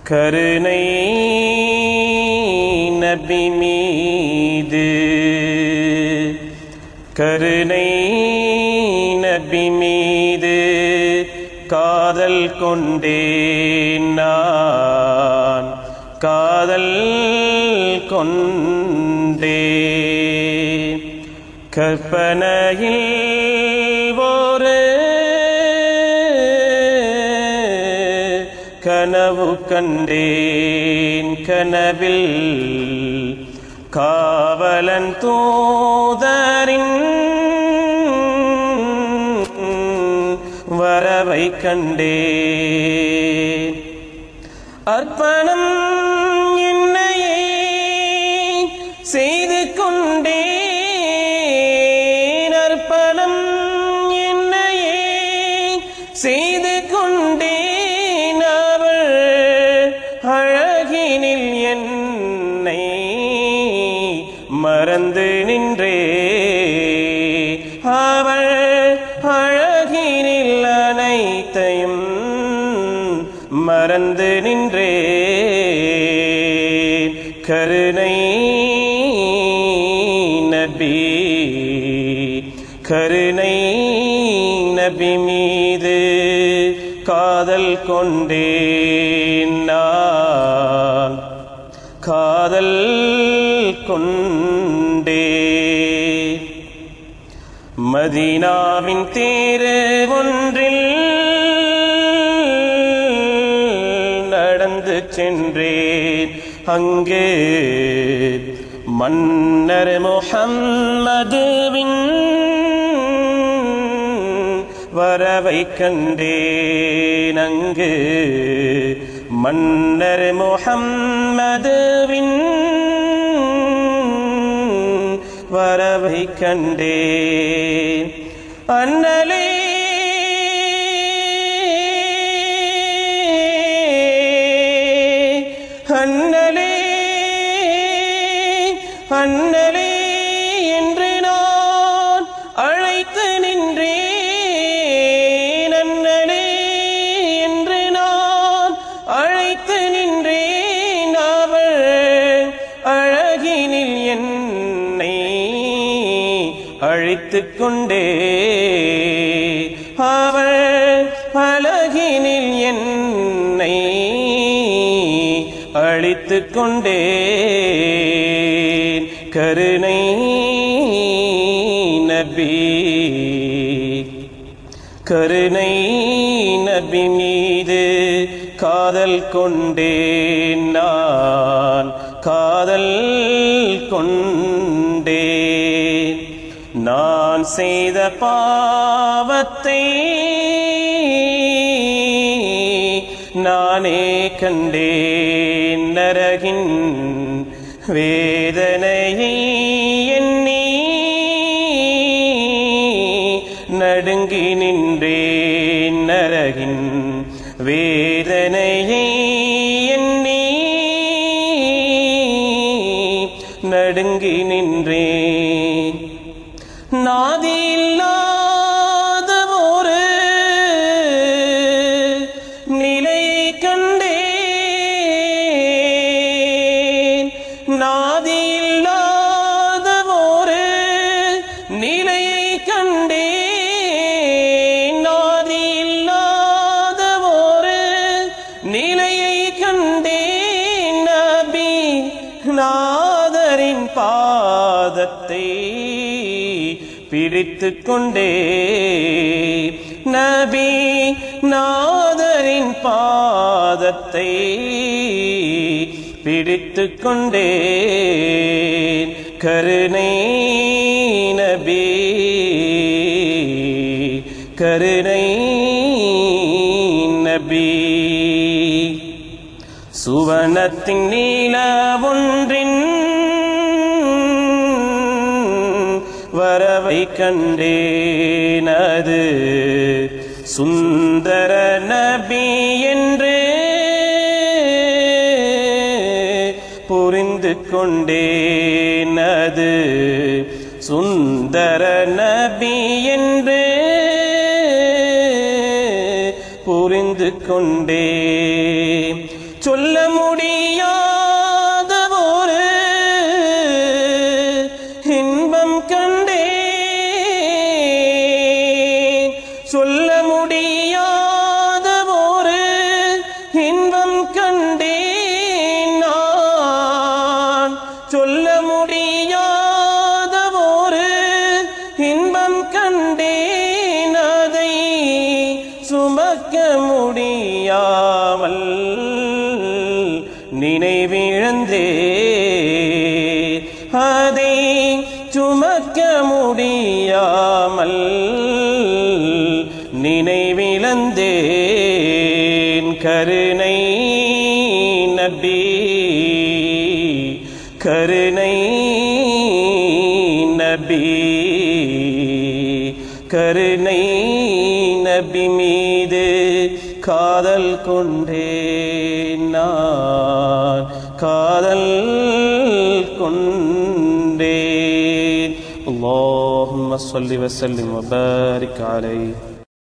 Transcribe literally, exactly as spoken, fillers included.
கருணை நபி மீது கருணை நபி மீது காதல் கொண்டேன் நான் காதல் கொண்டே கற்பனையில் ஒரு கனவு கண்டேன் கனவில் காவலன் தூதரின் வரவை கண்டேன் அர்ப்பணம் என்னையே செய்து கொண்டேன் அர்ப்பணம் என்னையே செய்து கொண்டேன் அவள் அழகினில் என்னை மறந்து நின்றே அவள் அழகினில் அனைத்தையும் மறந்து நின்றே கருணை நபி கருணை நபி மீது காதல் கொண்டேன் நான் காதல் கொண்டே மதீனாவின் தேரு ஒன்றில் நடந்து சென்றேன் அங்கே மன்னர் முஹம்மதுவின் வரவை கண்டேன் அங்கு மன்னர் முஹம்மதுவின் வரவை கண்டேன் அண்ணலே அண்ணலே அண்ணலே என்று நான் அழைத்து நின்றேன் அண்ணலே என்று நான் அழைத்து நின்றேன் அவள் அழகினில் என்னை அழைத்துக் கொண்டே அவள் அழகினில் என்னை அழித்துக் கொண்டேன் கருணை நபி கருணை நபி மீது காதல் கொண்டேன் நான் காதல் கொண்டேன் நான் செய்த பாவத்தை நானே கண்டேன் நரகின் வேதனையை எண்ணி நடுங்கி நின்றேன் நரகின் வேதனையை எண்ணி நடுங்கி நின்றேன் நாதியில்லாத ஒரு நிலை கண்டேன் நாதியில்லாத ஒரு நிலையை கண்டேன் நாதியில்லாத ஒரு நிலையை கண்டேன் நபி நாதரின் பாதத்தை பிடித்துக் கொண்டே நபி நாதரின் பாதத்தை பிடித்துக் கொண்டே கருணை நபி கருணை நபி சுவனத்தின் நீல ஒன்றின் வரவை கண்டேன் அது சுந்தர நபி என்று புரிந்து கொண்டேன் அது சுந்தர நபி என்று புரிந்து கொண்டேன் சொல்ல முடியாத ஒரு இன்பம் கண்டேன் சொல்ல முடியாத ஒரு இன்பம் கண்டேன் நான் சொல்ல முடியாத ஒரு இன்பம் கண்டேன் அதை சுமக்க முடியாமல் நினைவிழந்தே அதை சுமக்க முடியாமல் நினைவிழந்தேன் கருணை நபி கருணை நபி கருணை நபி மீது காதல் கொண்டேன் நான் காதல் கொண்டேன். اللهم صل وسلم وبارك عليه.